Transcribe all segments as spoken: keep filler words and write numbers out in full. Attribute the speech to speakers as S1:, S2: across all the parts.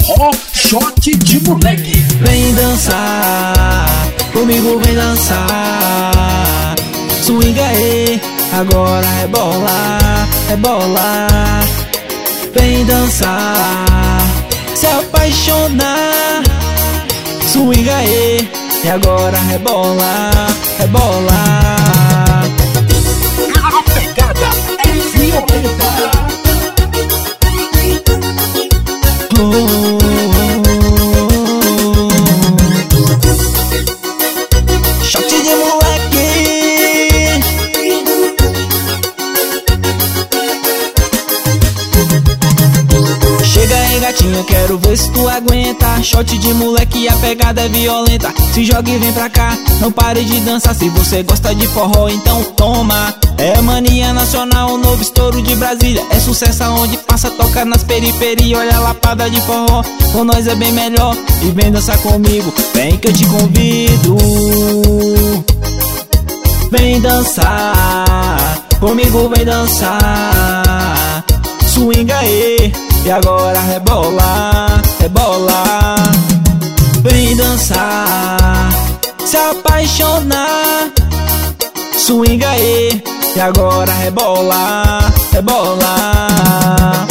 S1: forró, shot de moleque.
S2: Vem dançar, comigo vem dançar. Swing aí, agora rebola, rebola. Vem dançar, se apaixonar. Swing aí, e agora rebola, rebola.
S1: A pegada é violenta.
S2: Oh, oh, oh, oh. Shot de moleque. Chega aí, gatinha, quero ver se tu aguenta. Shot de moleque, a pegada é violenta. Se joga e vem pra cá, não pare de dançar. Se você gosta de forró, então toma. É mania nacional, um novo estouro de Brasília. É sucesso aonde passa, toca nas periferias. Olha a lapada de forró, com nós é bem melhor. E vem dançar comigo, vem que eu te convido. Vem dançar, comigo vem dançar. Swing aí, e agora rebola, rebola. Vem dançar, se apaixonar. Swing aí, e agora rebola, rebola.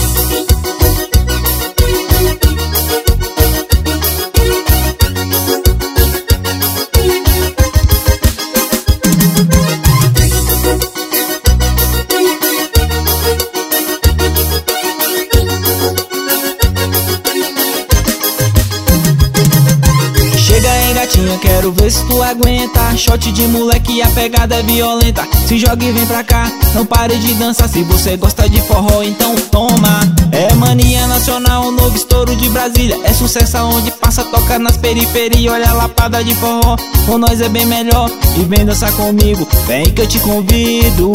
S2: Chega aí, gatinha, quero ver se tu aguenta. Shot de moleque, a pegada é violenta. Se joga e vem pra cá, não pare de dançar. Se você gosta de forró, então toma. É mania nacional, um novo estouro de Brasília. É sucesso aonde passa, toca nas periferias. Olha a lapada de forró, com nós é bem melhor. E vem dançar comigo, vem que eu te convido.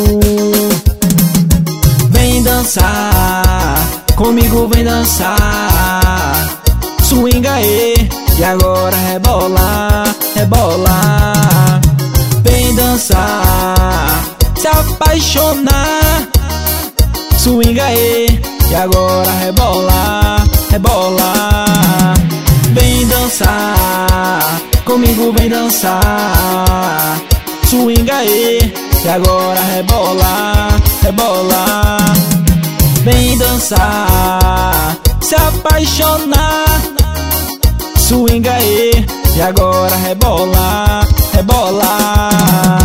S2: Vem dançar, comigo vem dançar. Swing aí, e agora rebola, rebola. Vem dançar, se apaixonar. Swing aí, e agora rebola, rebola. Vem dançar, comigo vem dançar. Swing aí, e agora rebola, rebola. Vem dançar, se apaixonar. Swing aí, e agora rebola, rebola.